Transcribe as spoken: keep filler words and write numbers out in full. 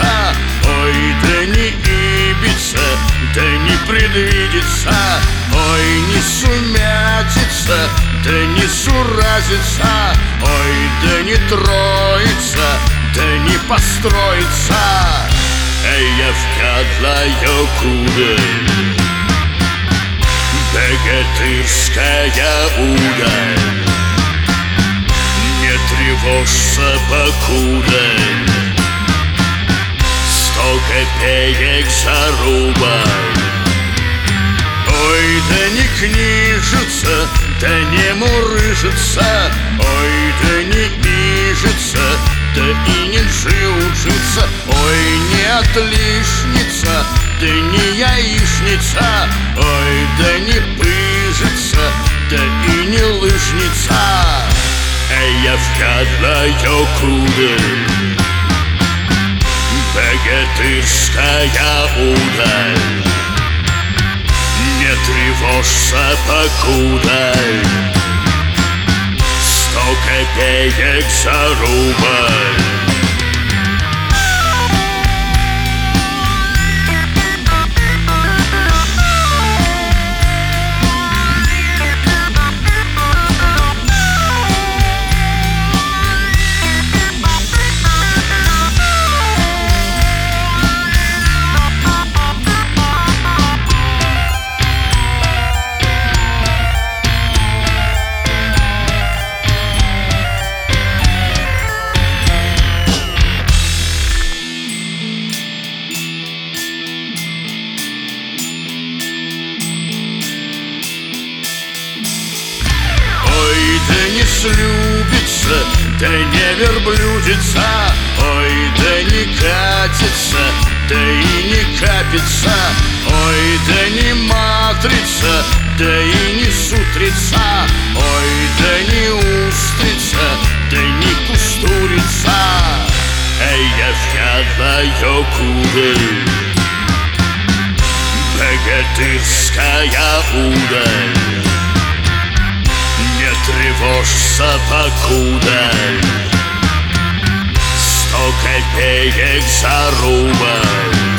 сбудется. Ой, да не ибица, да не предвидится. Ой, не сумятица, да не суразица. Ой, да не троица, да не построится. Эй, я вкадлаю куда богатырская удаль. Не тревожься, покуда сто копеек за рубль. Ой, да не книжится, да не мурыжится. Ой, да не ижится, да и не жужится. Ой, не отличница, да не яичница. Ой, да не пыжится, да и не лыжница. Эй, я вкадлаю куда богатырская удаль. Не тревожься, покуда сто копеек за рубль. Да не слюбится, да не верблюдица. Ой, да не катится, да и не капится. Ой, да не матрица, да и не сутрица. Ой, да не устрица, да не кустурица. Эй, я вкадлаю куда богатырская удаль. Не тревожься, покуда сто копеек за рубль.